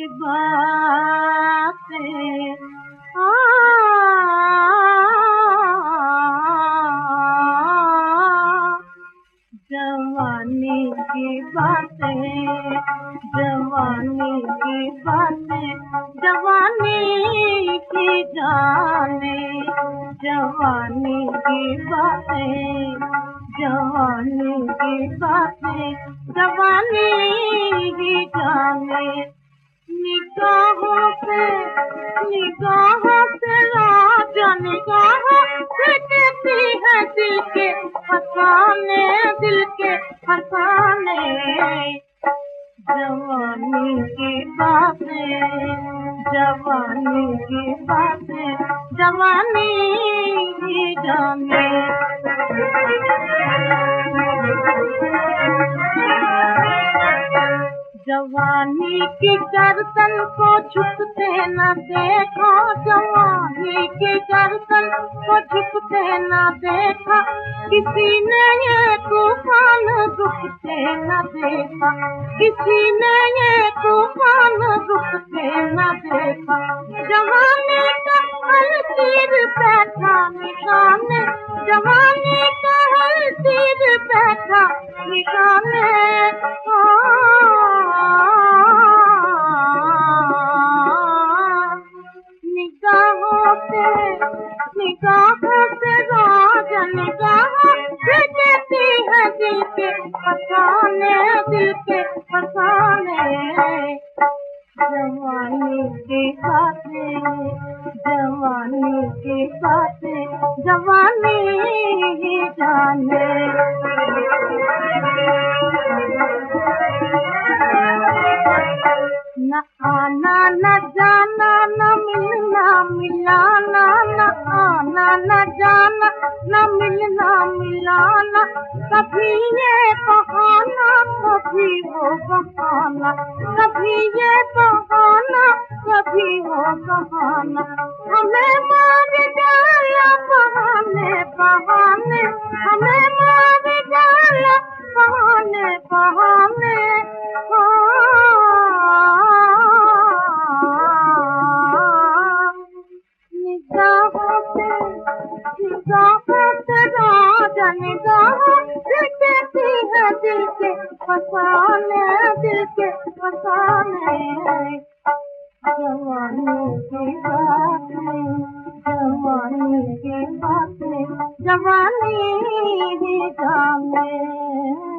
बातें जवानी की बातें, जवानी की बातें, जवानी की जाने, जवानी की बातें, जवानी की बातें, जवानी की जाने। निगाहों से राजा निगाहों से कहती है दिल के फसाने, दिल के फसाने। जवानी की बातें, जवानी की बातें, जवानी की जाने। जवानी की गर्दन को झुकते न देखा, जवानी की गर्दन को झुकते न देखा, किसी ने ये तूफान रुकते न देखा, किसी ने ये तूफान रुकते न देखा। जवानी का हर तीर बैठा निशाने, जवानी का हर तीर बैठा निशाने। निगाहों से राजा निगाहों से कहती है दिल के फसाने, दिल के फसाने। जवानी की बातें, जवानी की बातें, जवानी ही जाने। न आना न जाना, न मिलना मिलाना, न आना न जाना, न मिलना मिलाना। कभी ये बहाना, कभी वो बहाना, कभी ये बहाना, कभी वो बहाना। हमें मार डाला बहाने बहाने, हमें मार डाला बहाने बहाने। निगाहों से राजा निगाहों से कहती है दिल के फसाने, दिल के फसाने। जवानी की बातें, जवानी की बातें, जवानी ही जाने।